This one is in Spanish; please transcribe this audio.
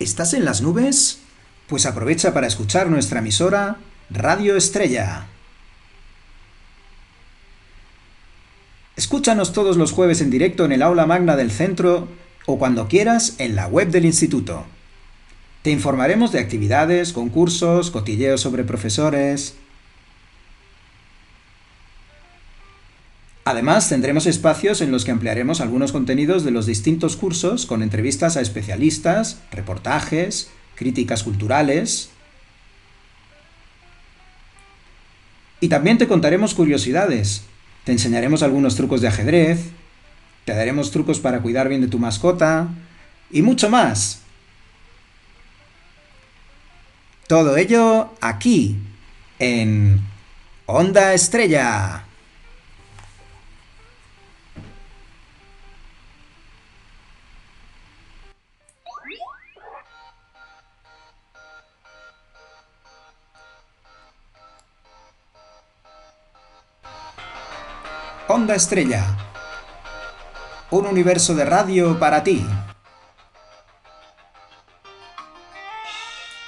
¿Estás en las nubes? Pues aprovecha para escuchar nuestra emisora Radio Estrella. Escúchanos todos los jueves en directo en el aula magna del centro o cuando quieras en la web del instituto. Te informaremos de actividades, concursos, cotilleos sobre profesores. Además, tendremos espacios en los que ampliaremos algunos contenidos de los distintos cursos con entrevistas a especialistas, reportajes, críticas culturales. Y también te contaremos curiosidades. Te enseñaremos algunos trucos de ajedrez, te daremos trucos para cuidar bien de tu mascota y mucho más. Todo ello aquí, en Onda Estrella. Onda Estrella. Un universo de radio para ti.